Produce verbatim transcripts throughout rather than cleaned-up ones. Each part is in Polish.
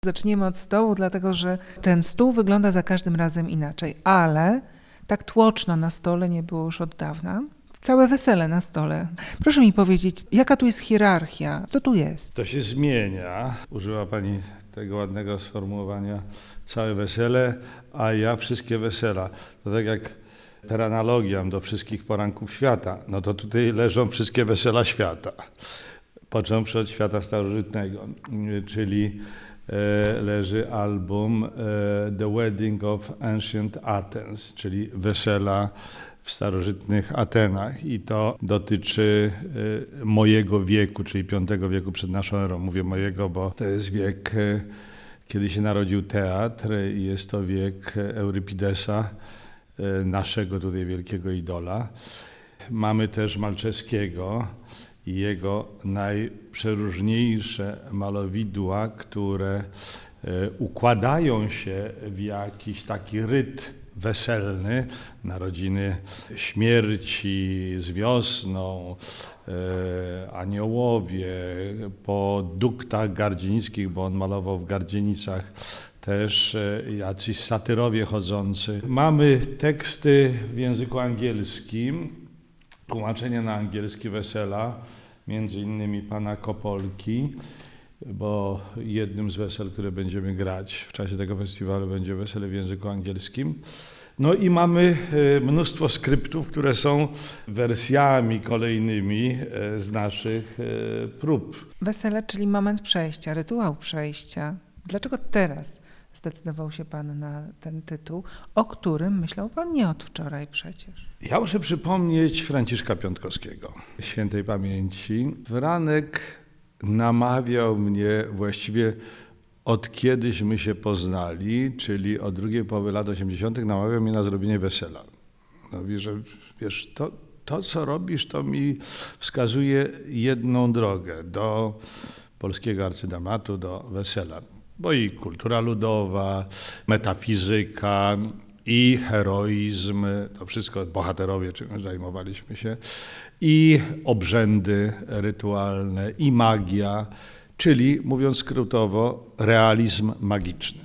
Zaczniemy od stołu, dlatego że ten stół wygląda za każdym razem inaczej, ale tak tłoczno na stole nie było już od dawna. Całe wesele na stole. Proszę mi powiedzieć, jaka tu jest hierarchia? Co tu jest? To się zmienia. Użyła Pani tego ładnego sformułowania całe wesele, a ja wszystkie wesela. To tak jak per analogiam do wszystkich poranków świata, no to tutaj leżą wszystkie wesela świata. Począwszy od świata starożytnego, czyli leży album The Wedding of Ancient Athens, czyli wesela w starożytnych Atenach, i to dotyczy mojego wieku, czyli piątego wieku przed naszą erą. Mówię mojego, bo to jest wiek, kiedy się narodził teatr, i jest to wiek Eurypidesa, naszego tutaj wielkiego idola. Mamy też Malczewskiego i jego najprzeróżniejsze malowidła, które układają się w jakiś taki rytm weselny, narodziny śmierci z wiosną, e, aniołowie, po duktach gardzienickich, bo on malował w Gardzienicach, też e, jacyś satyrowie chodzący. Mamy teksty w języku angielskim, tłumaczenie na angielski wesela, między innymi pana Kopolki, bo jednym z wesel, które będziemy grać w czasie tego festiwalu, będzie wesele w języku angielskim. No i mamy mnóstwo skryptów, które są wersjami kolejnymi z naszych prób. Wesele, czyli moment przejścia, rytuał przejścia. Dlaczego teraz zdecydował się Pan na ten tytuł, o którym myślał Pan nie od wczoraj przecież? Ja muszę przypomnieć Franciszka Piątkowskiego, świętej pamięci. Franek namawiał mnie właściwie od kiedyśmy się poznali, czyli od drugiej połowy lat osiemdziesiątych, namawiał mnie na zrobienie wesela. Mówi, że wiesz, to, to co robisz, to mi wskazuje jedną drogę do polskiego arcydramatu, do wesela. Bo i kultura ludowa, metafizyka, i heroizm, to wszystko bohaterowie, czym zajmowaliśmy się, i obrzędy rytualne, i magia, czyli, mówiąc skrótowo, realizm magiczny.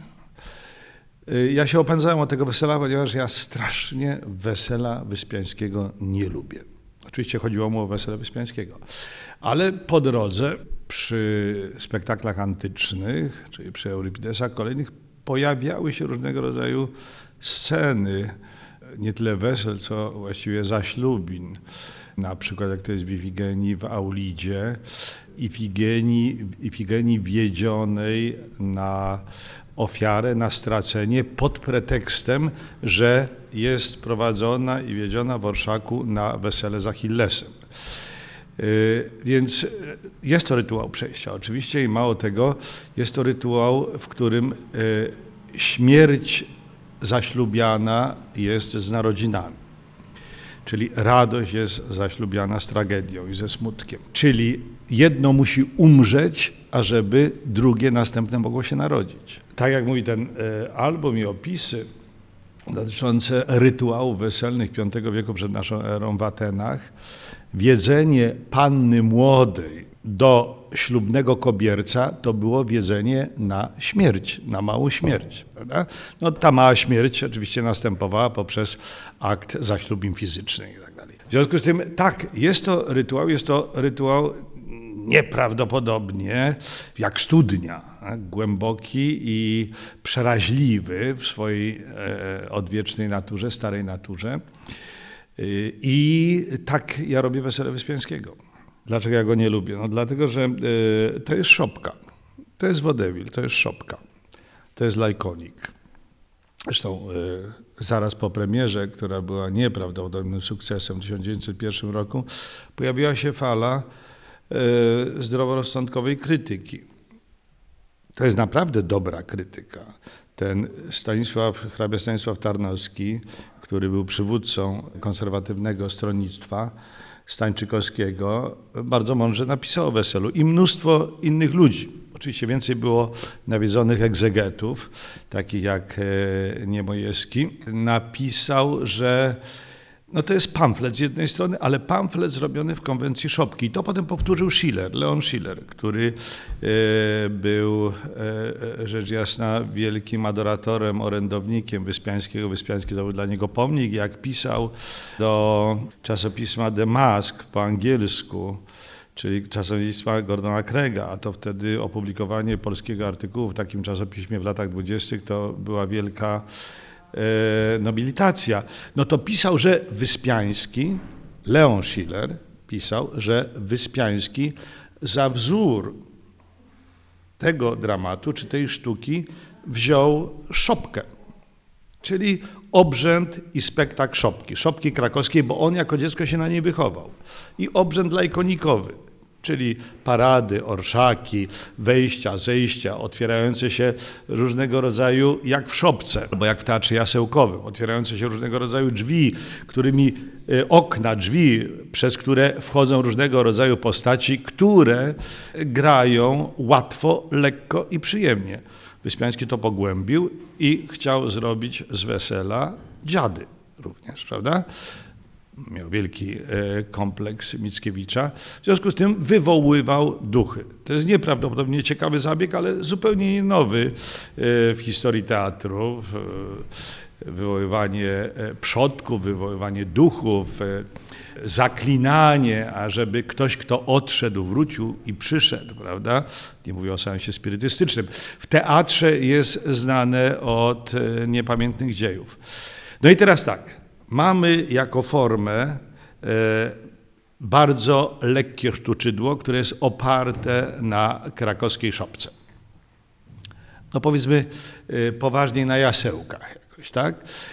Ja się opędzałem od tego wesela, ponieważ ja strasznie wesela Wyspiańskiego nie lubię. Oczywiście chodziło mu o wesele Wyspiańskiego, ale po drodze przy spektaklach antycznych, czyli przy Eurypidesa kolejnych, pojawiały się różnego rodzaju sceny, nie tyle wesel, co właściwie zaślubin. Na przykład jak to jest w Ifigenii w Aulidzie, Ifigenii, Ifigenii wiedzionej na ofiarę, na stracenie pod pretekstem, że jest prowadzona i wiedziona w orszaku na wesele z Achillesem. Więc jest to rytuał przejścia oczywiście, i mało tego, jest to rytuał, w którym śmierć zaślubiana jest z narodzinami. Czyli radość jest zaślubiana z tragedią i ze smutkiem. Czyli jedno musi umrzeć, ażeby drugie, następne mogło się narodzić. Tak jak mówi ten album i opisy dotyczące rytuałów weselnych piątego wieku przed naszą erą w Atenach, wiedzenie panny młodej do ślubnego kobierca to było wiedzenie na śmierć, na małą śmierć. Prawda? No, ta mała śmierć oczywiście następowała poprzez akt zaślubin fizycznych i tak dalej. W związku z tym tak, jest to rytuał, jest to rytuał nieprawdopodobnie jak studnia, tak? Głęboki i przeraźliwy w swojej e, odwiecznej naturze, starej naturze. I tak ja robię wesele Wyspiańskiego. Dlaczego ja go nie lubię? No dlatego, że y, to jest szopka, to jest wodewil, to jest szopka, to jest lajkonik. Zresztą y, zaraz po premierze, która była nieprawdopodobnym sukcesem w tysiąc dziewięćset pierwszym roku, pojawiła się fala y, zdroworozsądkowej krytyki. To jest naprawdę dobra krytyka. Ten Stanisław, hrabia Stanisław Tarnowski, który był przywódcą konserwatywnego stronnictwa Stańczykowskiego, bardzo mądrze napisał o weselu, i mnóstwo innych ludzi. Oczywiście więcej było nawiedzonych egzegetów, takich jak Niemojewski. Napisał, że No to jest pamflet z jednej strony, ale pamflet zrobiony w konwencji Szopki. I to potem powtórzył Schiller, Leon Schiller, który e, był e, rzecz jasna wielkim adoratorem, orędownikiem Wyspiańskiego. Wyspiański to był dla niego pomnik. Jak pisał do czasopisma The Mask po angielsku, czyli czasopisma Gordona Craiga, a to wtedy opublikowanie polskiego artykułu w takim czasopiśmie w latach dwudziestych to była wielka nobilitacja, no to pisał, że Wyspiański, Leon Schiller pisał, że Wyspiański za wzór tego dramatu czy tej sztuki wziął Szopkę, czyli obrzęd i spektakl Szopki, Szopki krakowskiej, bo on jako dziecko się na niej wychował. I obrzęd lajkonikowy, czyli parady, orszaki, wejścia, zejścia, otwierające się różnego rodzaju, jak w Szopce, albo jak w Teatrze Jasełkowym, otwierające się różnego rodzaju drzwi, którymi okna, drzwi, przez które wchodzą różnego rodzaju postaci, które grają łatwo, lekko i przyjemnie. Wyspiański to pogłębił i chciał zrobić z wesela dziady również, prawda? Miał wielki kompleks Mickiewicza, w związku z tym wywoływał duchy. To jest nieprawdopodobnie ciekawy zabieg, ale zupełnie nowy w historii teatru. Wywoływanie przodków, wywoływanie duchów, zaklinanie, ażeby ktoś, kto odszedł, wrócił i przyszedł, prawda? Nie mówię o seansie spirytystycznym. W teatrze jest znane od niepamiętnych dziejów. No i teraz tak. Mamy jako formę bardzo lekkie sztuczydło, które jest oparte na krakowskiej Szopce. No powiedzmy poważniej na jasełkach jakoś, tak?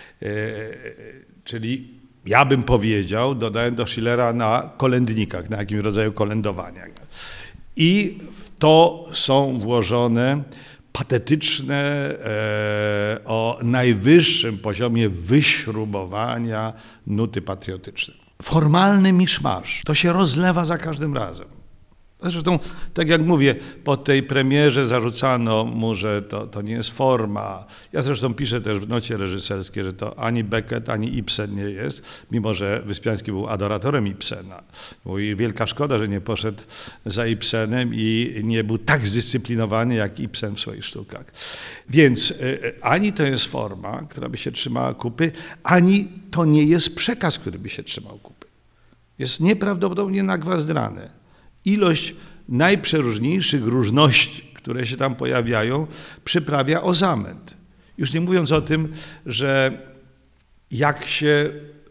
Czyli ja bym powiedział, dodałem do Schillera, na kolędnikach, na jakimś rodzaju kolędowania. I w to są włożone patetyczne, e, o najwyższym poziomie wyśrubowania nuty patriotyczne. Formalny miszmasz, to się rozlewa za każdym razem. Zresztą, tak jak mówię, po tej premierze zarzucano mu, że to, to nie jest forma. Ja zresztą piszę też w nocie reżyserskiej, że to ani Beckett, ani Ibsen nie jest, mimo że Wyspiański był adoratorem Ibsena. I wielka szkoda, że nie poszedł za Ibsenem i nie był tak zdyscyplinowany jak Ibsen w swoich sztukach. Więc ani to jest forma, która by się trzymała kupy, ani to nie jest przekaz, który by się trzymał kupy. Jest nieprawdopodobnie nagwazdrany. Ilość najprzeróżniejszych różności, które się tam pojawiają, przyprawia o zamęt. Już nie mówiąc o tym, że jak się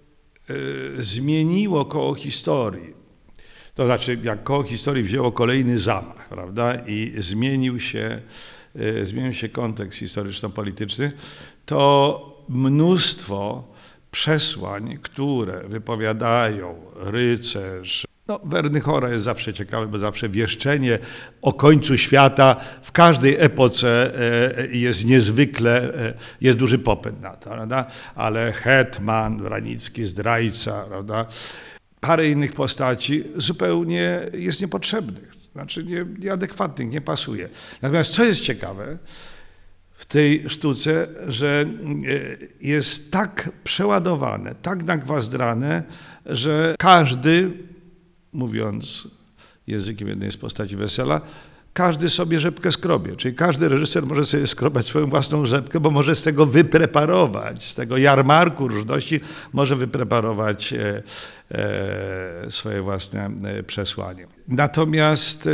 y, zmieniło koło historii, to znaczy jak koło historii wzięło kolejny zamach, prawda, i zmienił się, y, zmienił się kontekst historyczno-polityczny, to mnóstwo przesłań, które wypowiadają rycerz. No, Werny Chora jest zawsze ciekawe, bo zawsze wieszczenie o końcu świata w każdej epoce jest niezwykle, jest duży popyt na to, prawda? Ale hetman, Wranicki, zdrajca, prawda? Parę innych postaci zupełnie jest niepotrzebnych, znaczy nie, nieadekwatnych, nie pasuje. Natomiast co jest ciekawe w tej sztuce, że jest tak przeładowane, tak nagwazdrane, że każdy, mówiąc językiem jednej z postaci Wesela, każdy sobie rzepkę skrobie, czyli każdy reżyser może sobie skrobać swoją własną rzepkę, bo może z tego wypreparować, z tego jarmarku różności może wypreparować e, e, swoje własne przesłanie. Natomiast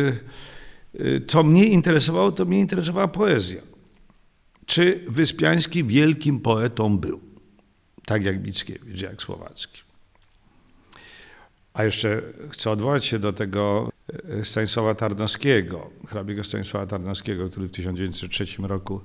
e, co mnie interesowało, to mnie interesowała poezja. Czy Wyspiański wielkim poetą był, tak jak Mickiewicz, jak Słowacki? A jeszcze chcę odwołać się do tego Stanisława Tarnowskiego, hrabiego Stanisława Tarnowskiego, który w tysiąc dziewięćset trzecim roku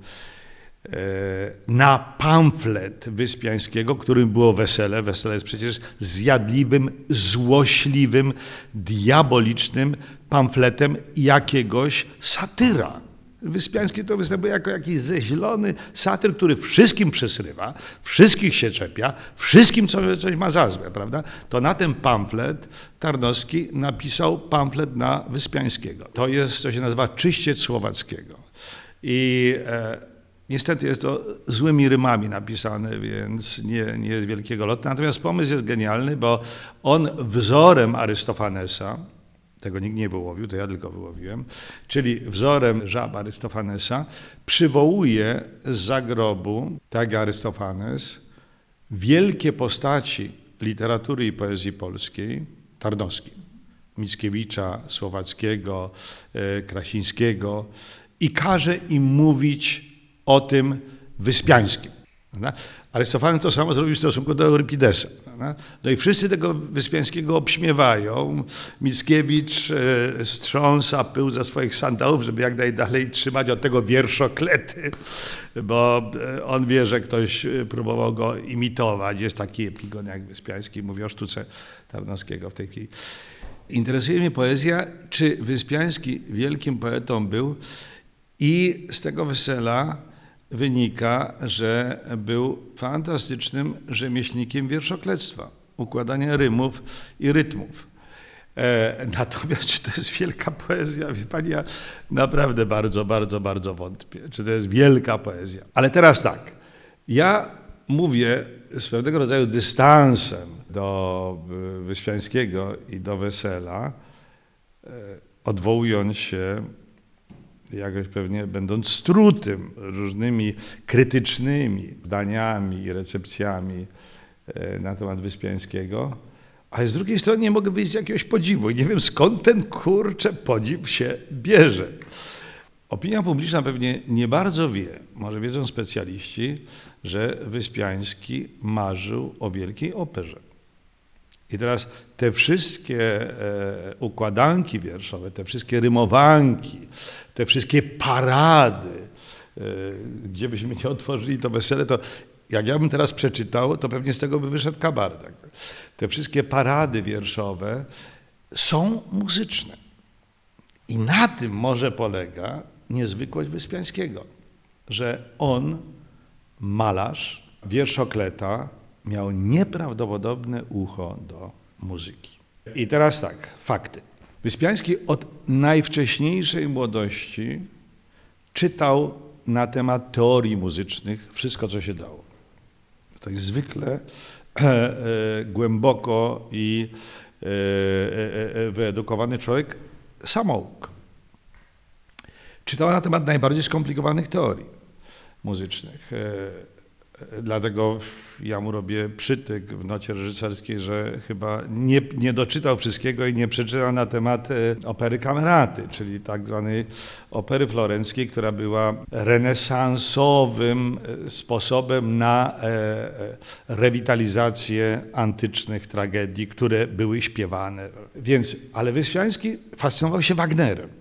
na pamflet Wyspiańskiego, którym było Wesele, Wesele jest przecież zjadliwym, złośliwym, diabolicznym pamfletem jakiegoś satyra. Wyspiański to występuje jako jakiś zeźlony satyr, który wszystkim przysrywa, wszystkich się czepia, wszystkim coś, coś ma za złe, prawda? To na ten pamflet Tarnowski napisał pamflet na Wyspiańskiego. To jest, to się nazywa Czyściec Słowackiego. I e, Niestety jest to złymi rymami napisane, więc nie, nie jest wielkiego lotu. Natomiast pomysł jest genialny, bo on wzorem Arystofanesa, tego nikt nie wyłowił, to ja tylko wyłowiłem, czyli wzorem żab Arystofanesa, przywołuje z zagrobu, tak jak Arystofanes, wielkie postaci literatury i poezji polskiej, Tarnowski, Mickiewicza, Słowackiego, Krasińskiego i każe im mówić o tym Wyspiańskim. Arystofanes to samo zrobił w stosunku do Eurypidesa. No i wszyscy tego Wyspiańskiego obśmiewają. Mickiewicz strząsa pył ze swoich sandałów, żeby jak najdalej trzymać od tego wierszoklety, bo on wie, że ktoś próbował go imitować. Jest taki epigon jak Wyspiański, mówi o sztuce Tarnowskiego w tej chwili. Interesuje mnie poezja, czy Wyspiański wielkim poetą był, i z tego Wesela wynika, że był fantastycznym rzemieślnikiem wierszoklectwa, układania rymów i rytmów. E, natomiast czy to jest wielka poezja? Wie pani, ja naprawdę bardzo, bardzo, bardzo wątpię, czy to jest wielka poezja. Ale teraz tak, ja mówię z pewnego rodzaju dystansem do Wyspiańskiego i do Wesela, e, odwołując się jakoś pewnie będąc strutym różnymi krytycznymi zdaniami i recepcjami na temat Wyspiańskiego, ale z drugiej strony nie mogę wyjść z jakiegoś podziwu i nie wiem, skąd ten kurczę podziw się bierze. Opinia publiczna pewnie nie bardzo wie, może wiedzą specjaliści, że Wyspiański marzył o wielkiej operze. I teraz te wszystkie e, układanki wierszowe, te wszystkie rymowanki, te wszystkie parady, e, gdzie byśmy nie otworzyli to wesele, to jak ja bym teraz przeczytał, to pewnie z tego by wyszedł kabaret. Te wszystkie parady wierszowe są muzyczne. I na tym może polega niezwykłość Wyspiańskiego, że on, malarz, wierszokleta, miał nieprawdopodobne ucho do muzyki. I teraz tak, fakty. Wyspiański od najwcześniejszej młodości czytał na temat teorii muzycznych wszystko, co się dało. To jest zwykle e, e, głęboko i e, e, wyedukowany człowiek, samouk. Czytał na temat najbardziej skomplikowanych teorii muzycznych. E, Dlatego ja mu robię przytyk w nocie reżyserskiej, że chyba nie, nie doczytał wszystkiego i nie przeczytał na temat opery Cameraty, czyli tak zwanej opery florenckiej, która była renesansowym sposobem na rewitalizację antycznych tragedii, które były śpiewane. Więc, ale Wyspiański fascynował się Wagnerem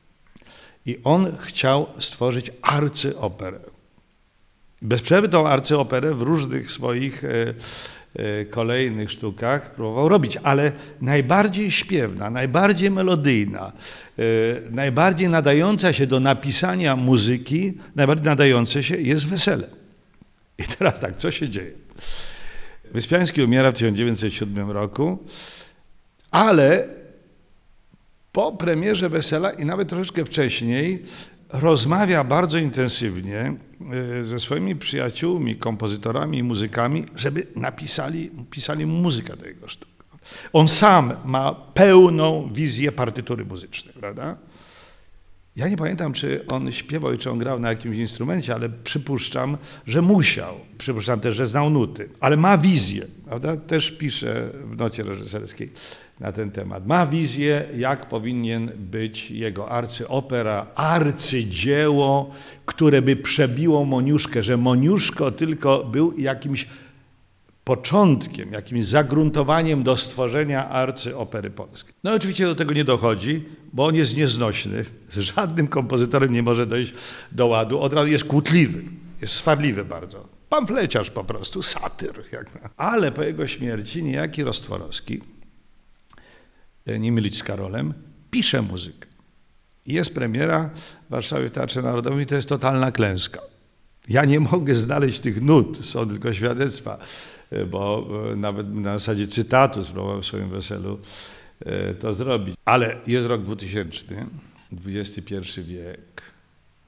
i on chciał stworzyć arcyoperę. Bez przerwy tą arcyoperę w różnych swoich e, e, kolejnych sztukach próbował robić, ale najbardziej śpiewna, najbardziej melodyjna, e, najbardziej nadająca się do napisania muzyki, najbardziej nadające się jest Wesele. I teraz tak, co się dzieje? Wyspiański umiera w tysiąc dziewięćset siódmym roku, ale po premierze Wesela i nawet troszeczkę wcześniej rozmawia bardzo intensywnie ze swoimi przyjaciółmi, kompozytorami i muzykami, żeby napisali pisali muzykę do jego sztuk. On sam ma pełną wizję partytury muzycznej, prawda? Ja nie pamiętam, czy on śpiewał i czy on grał na jakimś instrumencie, ale przypuszczam, że musiał. Przypuszczam też, że znał nuty, ale ma wizję, prawda? Też pisze w nocie reżyserskiej na ten temat. Ma wizję, jak powinien być jego arcyopera, arcydzieło, które by przebiło Moniuszkę, że Moniuszko tylko był jakimś początkiem, jakimś zagruntowaniem do stworzenia arcyopery polskiej. No oczywiście do tego nie dochodzi, bo on jest nieznośny. Z żadnym kompozytorem nie może dojść do ładu. Od razu jest kłótliwy, jest swadliwy bardzo. Pamfleciarz po prostu, satyr. Jak na... Ale po jego śmierci niejaki Rostworowski, nie mylić z Karolem, pisze muzykę. Jest premiera w Warszawie w Teatrze Narodowym i to jest totalna klęska. Ja nie mogę znaleźć tych nut, są tylko świadectwa, bo nawet na zasadzie cytatu spróbowałem w swoim weselu to zrobić. Ale jest rok dwutysięczny, dwudziesty pierwszy wiek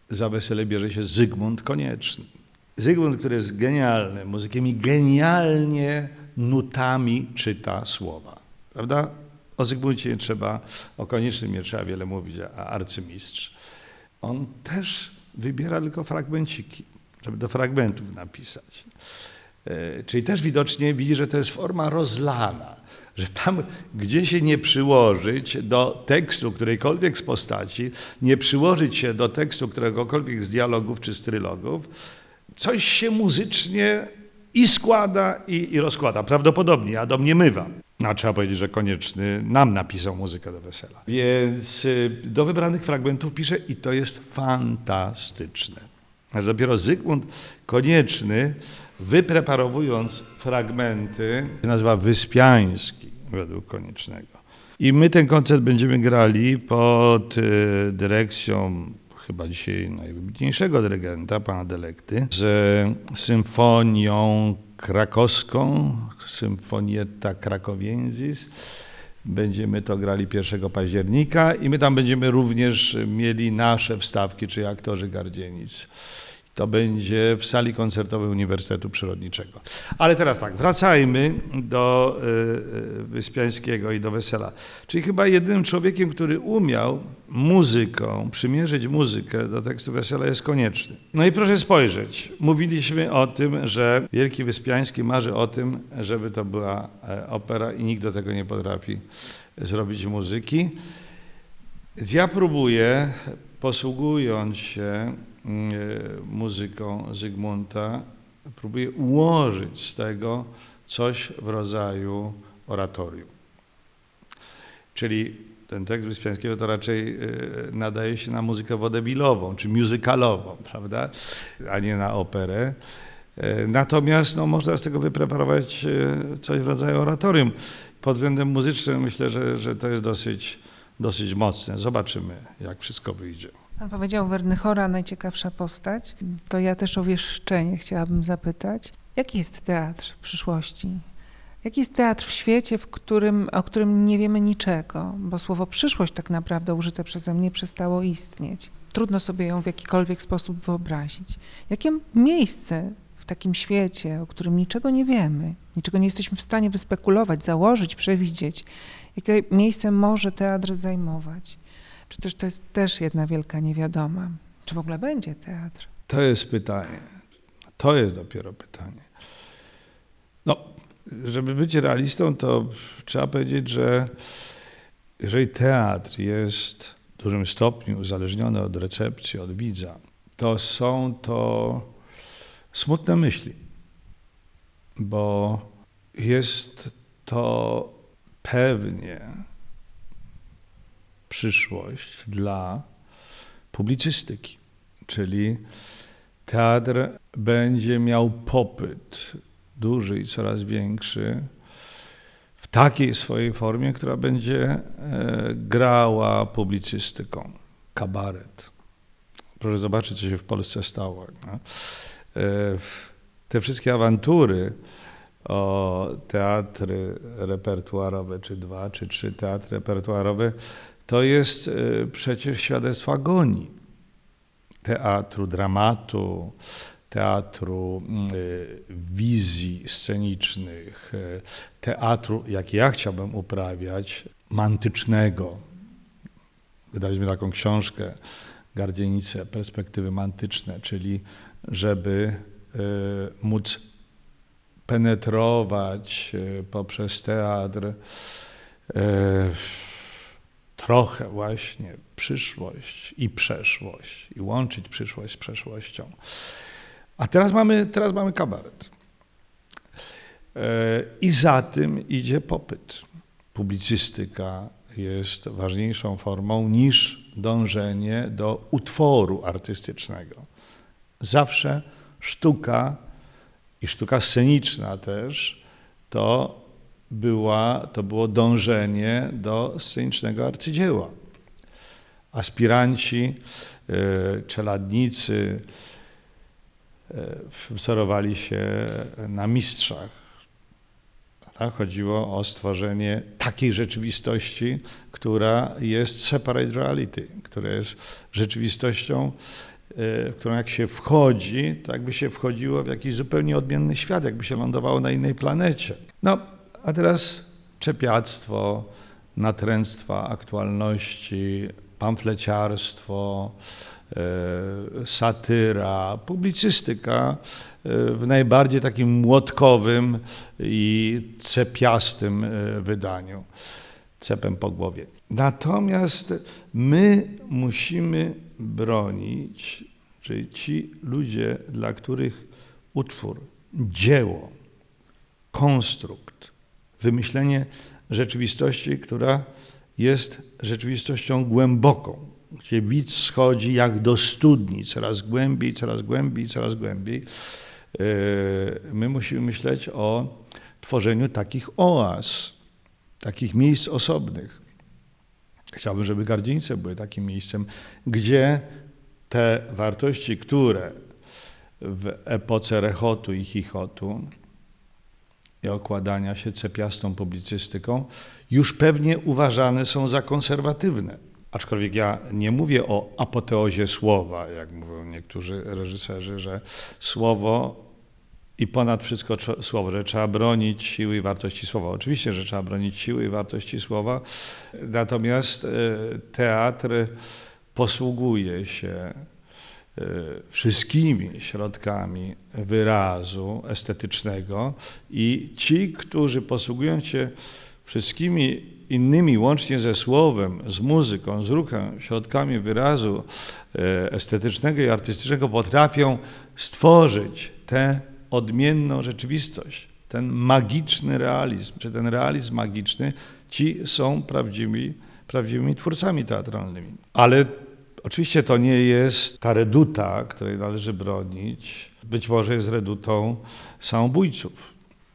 za wesele bierze się Zygmunt Konieczny. Zygmunt, który jest genialnym muzykiem i genialnie nutami czyta słowa. Prawda? O Zygmuncie nie trzeba, o Koniecznym nie trzeba wiele mówić, a arcymistrz. On też wybiera tylko fragmenciki, żeby do fragmentów napisać. Czyli też widocznie widzi, że to jest forma rozlana, że tam, gdzie się nie przyłożyć do tekstu którejkolwiek z postaci, nie przyłożyć się do tekstu któregokolwiek z dialogów czy z trylogów, coś się muzycznie i składa, i, i rozkłada. Prawdopodobnie, a do mnie mywa. No, trzeba powiedzieć, że Konieczny nam napisał muzykę do wesela. Więc do wybranych fragmentów pisze i to jest fantastyczne. Aż dopiero Zygmunt Konieczny, wypreparowując fragmenty, nazywa Wyspiański według Koniecznego. I my ten koncert będziemy grali pod dyrekcją chyba dzisiaj najwybitniejszego dyrygenta, pana Delekty, z symfonią krakowską, Symfonietta Cracoviensis. Będziemy to grali pierwszego października i my tam będziemy również mieli nasze wstawki, czyli aktorzy Gardzienic. To będzie w sali koncertowej Uniwersytetu Przyrodniczego. Ale teraz tak, wracajmy do Wyspiańskiego i do wesela. Czyli chyba jedynym człowiekiem, który umiał muzyką przymierzyć muzykę do tekstu wesela, jest Konieczny. No i proszę spojrzeć, mówiliśmy o tym, że Wielki Wyspiański marzy o tym, żeby to była opera i nikt do tego nie potrafi zrobić muzyki. Więc ja próbuję, posługując się muzyką Zygmunta, próbuję ułożyć z tego coś w rodzaju oratorium. Czyli ten tekst Wyspiańskiego to raczej nadaje się na muzykę wodewilową, czy muzykalową, prawda, a nie na operę. Natomiast no, można z tego wypreparować coś w rodzaju oratorium. Pod względem muzycznym myślę, że, że to jest dosyć, dosyć mocne. Zobaczymy, jak wszystko wyjdzie. Pan powiedział Wernychora, najciekawsza postać. To ja też o wieszczenie chciałabym zapytać. Jaki jest teatr w przyszłości? Jaki jest teatr w świecie, w którym, o którym nie wiemy niczego? Bo słowo przyszłość tak naprawdę użyte przeze mnie przestało istnieć. Trudno sobie ją w jakikolwiek sposób wyobrazić. Jakie miejsce w takim świecie, o którym niczego nie wiemy, niczego nie jesteśmy w stanie wyspekulować, założyć, przewidzieć, jakie miejsce może teatr zajmować? Przecież to jest też jedna wielka niewiadoma. Czy w ogóle będzie teatr? To jest pytanie. To jest dopiero pytanie. No, żeby być realistą, to trzeba powiedzieć, że jeżeli teatr jest w dużym stopniu uzależniony od recepcji, od widza, to są to smutne myśli, bo jest to pewnie przyszłość dla publicystyki, czyli teatr będzie miał popyt duży i coraz większy w takiej swojej formie, która będzie grała publicystyką, kabaret. Proszę zobaczyć, co się w Polsce stało. No? Te wszystkie awantury o teatry repertuarowe, czy dwa, czy trzy teatry repertuarowe, to jest przecież świadectwo agonii teatru, dramatu, teatru wizji scenicznych, teatru, jak ja chciałbym uprawiać, mantycznego. Wydaliśmy taką książkę Gardzienice, perspektywy mantyczne, czyli żeby móc penetrować poprzez teatr trochę właśnie przyszłość i przeszłość i łączyć przyszłość z przeszłością. A teraz mamy, teraz mamy kabaret. I za tym idzie popyt. Publicystyka jest ważniejszą formą niż dążenie do utworu artystycznego. Zawsze sztuka i sztuka sceniczna też to, była, to było dążenie do scenicznego arcydzieła. Aspiranci, czeladnicy wzorowali się na mistrzach. Chodziło o stworzenie takiej rzeczywistości, która jest separate reality, która jest rzeczywistością w którą jak się wchodzi, to jakby się wchodziło w jakiś zupełnie odmienny świat, jakby się lądowało na innej planecie. No, a teraz czepiactwo, natręctwa aktualności, pamfleciarstwo, satyra, publicystyka w najbardziej takim młotkowym i cepiastym wydaniu, cepem po głowie. Natomiast my musimy bronić, czyli ci ludzie, dla których utwór, dzieło, konstrukt, wymyślenie rzeczywistości, która jest rzeczywistością głęboką, gdzie widz schodzi jak do studni, coraz głębiej, coraz głębiej, coraz głębiej. My musimy myśleć o tworzeniu takich oaz, takich miejsc osobnych. Chciałbym, żeby Gardzińce były takim miejscem, gdzie te wartości, które w epoce rechotu i chichotu i okładania się cepiastą publicystyką już pewnie uważane są za konserwatywne. Aczkolwiek ja nie mówię o apoteozie słowa, jak mówią niektórzy reżyserzy, że słowo i ponad wszystko słowo, że trzeba bronić siły i wartości słowa. Oczywiście, że trzeba bronić siły i wartości słowa, natomiast teatr posługuje się wszystkimi środkami wyrazu estetycznego i ci, którzy posługują się wszystkimi innymi, łącznie ze słowem, z muzyką, z ruchem, środkami wyrazu estetycznego i artystycznego, potrafią stworzyć tę odmienną rzeczywistość, ten magiczny realizm, czy ten realizm magiczny, ci są prawdziwymi, prawdziwymi twórcami teatralnymi. Ale oczywiście to nie jest ta reduta, której należy bronić, być może jest redutą samobójców.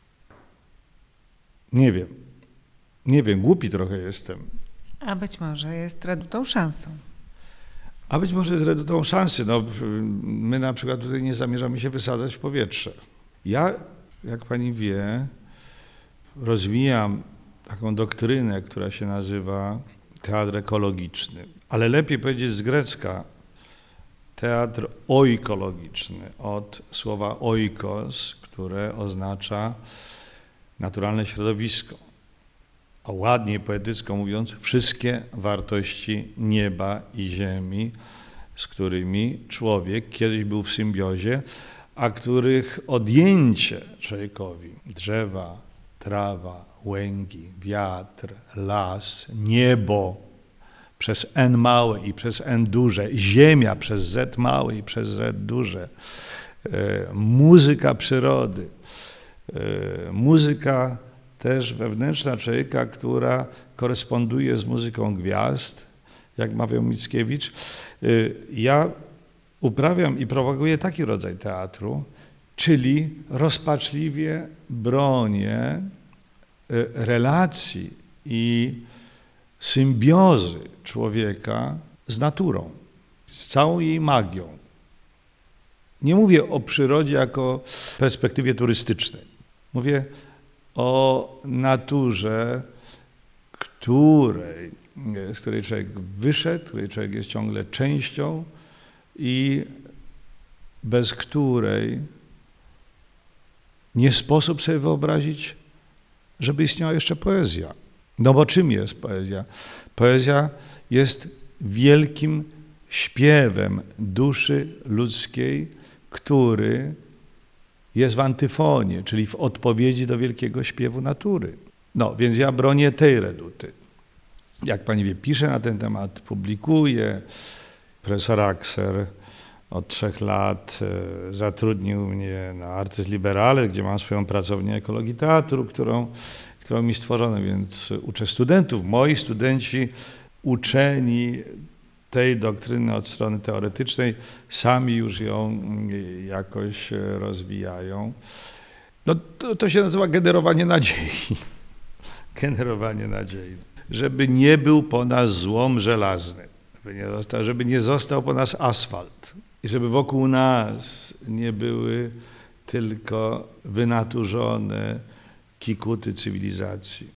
Nie wiem. Nie wiem, głupi trochę jestem. A być może jest redutą szansą. A być może jest redutą szansy. No, my na przykład tutaj nie zamierzamy się wysadzać w powietrze. Ja, jak pani wie, rozwijam taką doktrynę, która się nazywa teatr ekologiczny. Ale lepiej powiedzieć z grecka teatr oikologiczny, od słowa oikos, które oznacza naturalne środowisko. A ładnie poetycko mówiąc, wszystkie wartości nieba i ziemi, z którymi człowiek kiedyś był w symbiozie, a których odjęcie człowiekowi, drzewa, trawa, łęgi, wiatr, las, niebo przez N małe i przez N duże, ziemia przez Z małe i przez Z duże, muzyka przyrody, muzyka też wewnętrzna człowieka, która koresponduje z muzyką gwiazd, jak mawiał Mickiewicz. Ja uprawiam i propaguję taki rodzaj teatru, czyli rozpaczliwie bronię relacji i symbiozy człowieka z naturą, z całą jej magią. Nie mówię o przyrodzie jako perspektywie turystycznej. Mówię o naturze, której, z której człowiek wyszedł, której człowiek jest ciągle częścią i bez której nie sposób sobie wyobrazić, żeby istniała jeszcze poezja. No bo czym jest poezja? Poezja jest wielkim śpiewem duszy ludzkiej, który jest w antyfonie, czyli w odpowiedzi do wielkiego śpiewu natury. No, więc ja bronię tej reduty. Jak pani wie, piszę na ten temat, publikuję. Profesor Axer od trzech lat zatrudnił mnie na Artes Liberales, gdzie mam swoją pracownię ekologii teatru, którą, którą mi stworzono, więc uczę studentów. Moi studenci uczeni tej doktryny od strony teoretycznej sami już ją jakoś rozwijają. No to, to się nazywa generowanie nadziei. Generowanie nadziei. Żeby nie był po nas złom żelazny, żeby nie został, żeby nie został po nas asfalt i żeby wokół nas nie były tylko wynaturzone kikuty cywilizacji.